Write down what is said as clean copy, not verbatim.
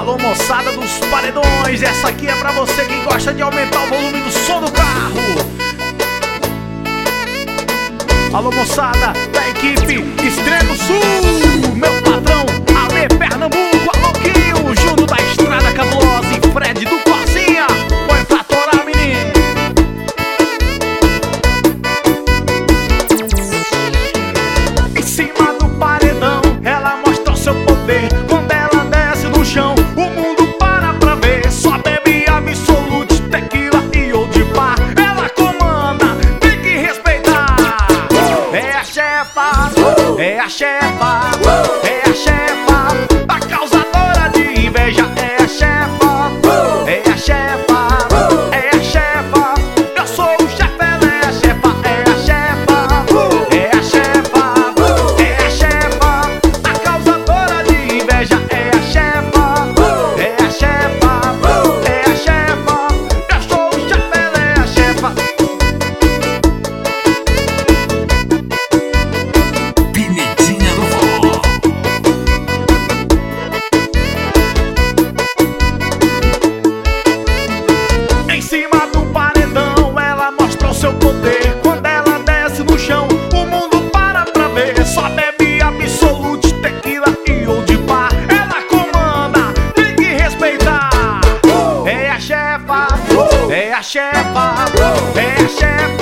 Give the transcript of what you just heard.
Alô, moçada dos paredões, essa aqui é pra você que gosta de aumentar o volume do som do carro. Alô, moçada da equipe Extremo Sul, meu patrão Ale Pernambuco, alô Kio, Juno da Estrada Cabulosa e Fred do Corsinha. Põe pra torar, menino. Em cima do paredão, ela mostra o seu poder. Quando ela desce do chão, o mundo para pra ver. Só bebe Absolute, tequila e Old Bar. Ela comanda, tem que respeitar. É a chefa, é a chefa, é a chefa, a causadora de inveja. É a chefa, é a chefa, é a chefa. Eu sou o chefe, ela é a chefa. É a chefa, é a chefa, é a chefa, a causadora de inveja. É a chefa, é a chefa, é a chefa. Eu sou o chefe, ela é a chefa. Pimentinha do Forró. Em cima do paredão, ela mostra o seu poder. Quando ela desce no chão, o mundo para pra ver. Só bebe Absolute, tequila e Old Bar. Ela comanda, tem que respeitar. É a chefa, é a chefa, é a chefa.